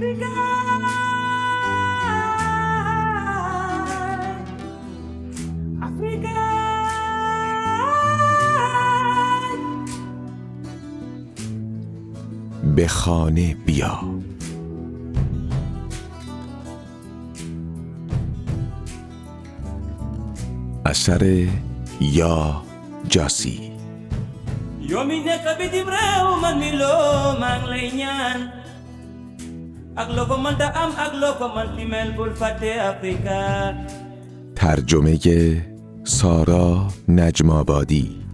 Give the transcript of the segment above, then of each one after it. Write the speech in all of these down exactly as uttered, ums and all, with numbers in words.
به خانه بیا. اثر یا جاسی. Yomine kabidim reo man milo mang lenyan. Agloko man taam agloko man timel bulfate Afrika. ترجمه سارا نجم آبادی.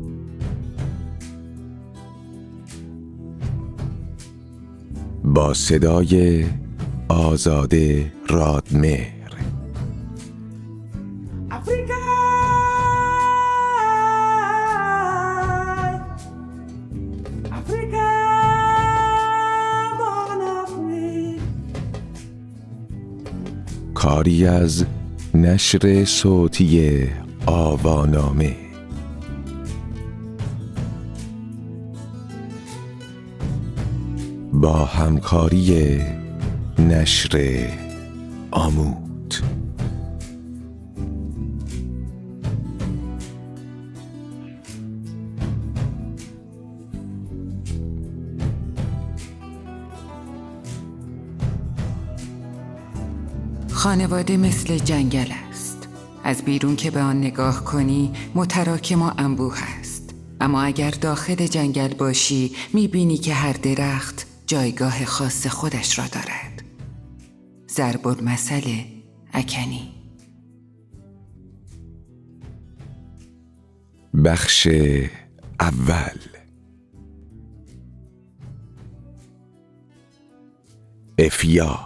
با صدای آزاده رادمهر. Afrika. Afrika. Mon Afrique. کاری از نشر صوتی آوانامه. با همکاری نشر آمود. خانواده مثل جنگل است. از بیرون که به آن نگاه کنی متراکم و انبوه است، اما اگر داخل جنگل باشی میبینی که هر درخت جایگاه خاص خودش را دارد. ضرب المثل اکنی. بخش اول. افیا.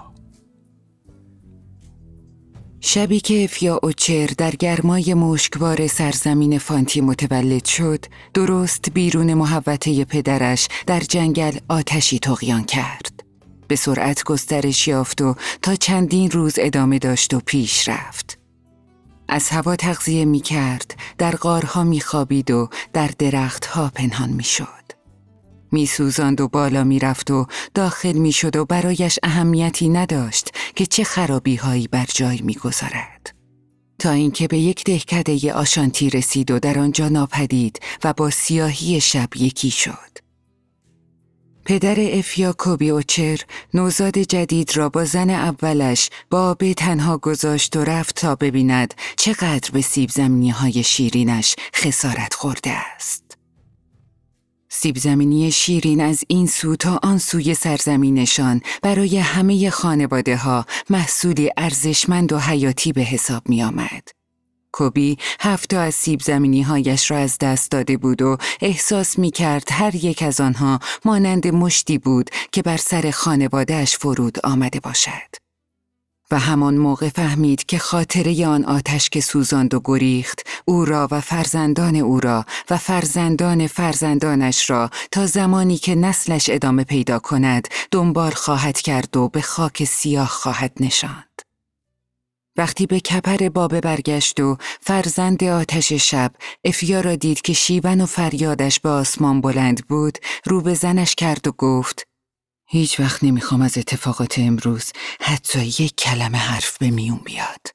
شبی که افیا اوچر در گرمای مشکبار سرزمین فانتی متولد شد، درست بیرون محوطه پدرش در جنگل آتشی طغیان کرد. به سرعت گسترش یافت و تا چندین روز ادامه داشت و پیش رفت. از هوا تغذیه می کرد، در غارها می خوابید و در درختها پنهان می شد. می سوزاند و بالا می رفت و داخل می شد و برایش اهمیتی نداشت که چه خرابی هایی بر جای می گذارد. تا اینکه به یک دهکده آشانتی رسید و در آنجا ناپدید و با سیاهی شب یکی شد. پدر افیا کوبی اوچر نوزاد جدید را با زن اولش با آب تنها گذاشت و رفت تا ببیند چقدر به سیب زمینی های شیرینش خسارت خورده است. سیب زمینی شیرین از این سو تا آن سوی سرزمینشان برای همه خانواده ها محصولی ارزشمند و حیاتی به حساب می آمد. کوبی هفت تا از سیب زمینی هایش را از دست داده بود و احساس می کرد هر یک از آنها مانند مشتی بود که بر سر خانواده‌اش فرود آمده باشد. و همان موقع فهمید که خاطره آن آتش که سوزاند و گریخت او را و فرزندان او را و فرزندان فرزندانش را تا زمانی که نسلش ادامه پیدا کند دنبال خواهد کرد و به خاک سیاه خواهد نشاند. وقتی به کپر بابه برگشت و فرزند آتش شب افیا را دید که شیون و فریادش به آسمان بلند بود، رو به زنش کرد و گفت: هیچ وقت نمیخوام از اتفاقات امروز حتی یک کلمه حرف به میون بیاد.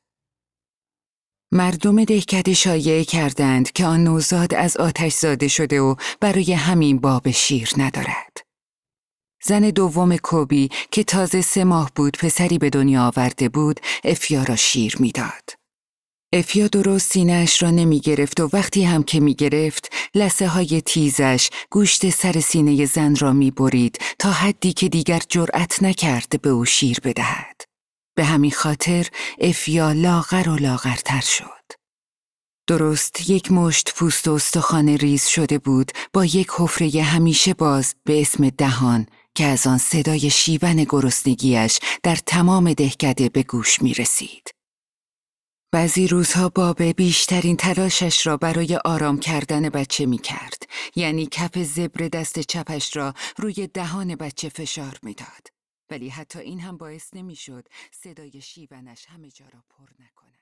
مردم دهکده شایعه کردند که آن نوزاد از آتش زاده شده و برای همین باب شیر ندارد. زن دوم کوبی که تازه سه ماه بود پسری به دنیا آورده بود، افیا را شیر میداد. افیا درست سینه‌اش را نمی گرفت و وقتی هم که می گرفت لثه های تیزش گوشت سر سینه زن را می برید تا حدی که دیگر جرأت نکرد به او شیر بدهد. به همین خاطر افیا لاغر و لاغرتر شد. درست یک مشت پوست و استخوان ریز شده بود با یک حفره همیشه باز به اسم دهان که از آن صدای شیون گرسنگیش در تمام دهکده به گوش می رسید. بعضی روزها بابه بیشترین تلاشش را برای آرام کردن بچه می کرد. یعنی کف زبر دست چپش را روی دهان بچه فشار می داد. ولی حتی این هم باعث نمی شد صدای شیونش همه جا را پر نکند.